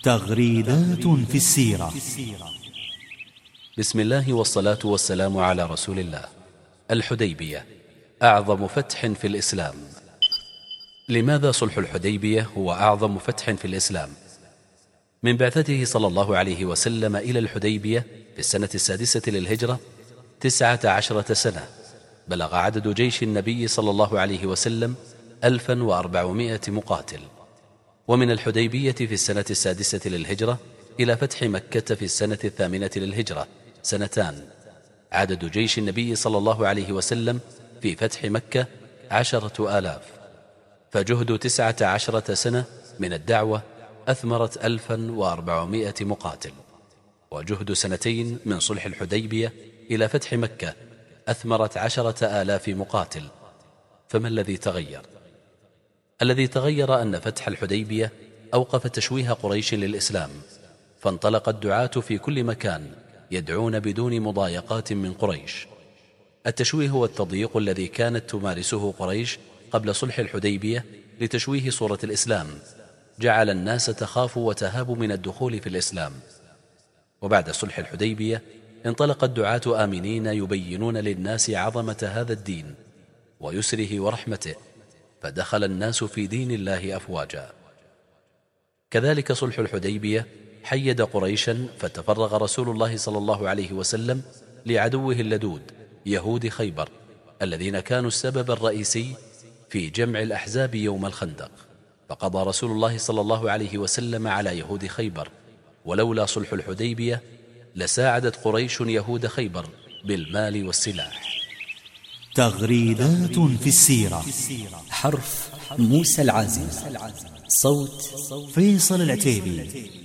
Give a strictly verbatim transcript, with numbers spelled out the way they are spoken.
تغريدات في السيرة. بسم الله والصلاة والسلام على رسول الله. الحديبية أعظم فتح في الإسلام. لماذا صلح الحديبية هو أعظم فتح في الإسلام؟ من بعثته صلى الله عليه وسلم إلى الحديبية في السنة السادسة للهجرة تسعة عشرة سنة، بلغ عدد جيش النبي صلى الله عليه وسلم ألفا وأربعمائة مقاتل. ومن الحديبية في السنة السادسة للهجرة إلى فتح مكة في السنة الثامنة للهجرة سنتان، عدد جيش النبي صلى الله عليه وسلم في فتح مكة عشرة آلاف. فجهد تسعة عشرة سنة من الدعوة أثمرت ألفا وأربعمائة مقاتل، وجهد سنتين من صلح الحديبية إلى فتح مكة أثمرت عشرة آلاف مقاتل. فما الذي تغير؟ الذي تغير أن فتح الحديبية أوقف تشويه قريش للإسلام، فانطلق الدعاة في كل مكان يدعون بدون مضايقات من قريش. التشويه هو التضييق الذي كانت تمارسه قريش قبل صلح الحديبية لتشويه صورة الإسلام، جعل الناس تخاف وتهاب من الدخول في الإسلام. وبعد صلح الحديبية انطلق الدعاة آمنين يبينون للناس عظمة هذا الدين ويسره ورحمته، فدخل الناس في دين الله أفواجا. كذلك صلح الحديبية حيد قريشا، فتفرغ رسول الله صلى الله عليه وسلم لعدوه اللدود يهود خيبر، الذين كانوا السبب الرئيسي في جمع الأحزاب يوم الخندق. فقضى رسول الله صلى الله عليه وسلم على يهود خيبر، ولولا صلح الحديبية لساعدت قريش يهود خيبر بالمال والسلاح. تغريدات في السيرة. حرف موسى العازم، صوت فيصل العتيبي.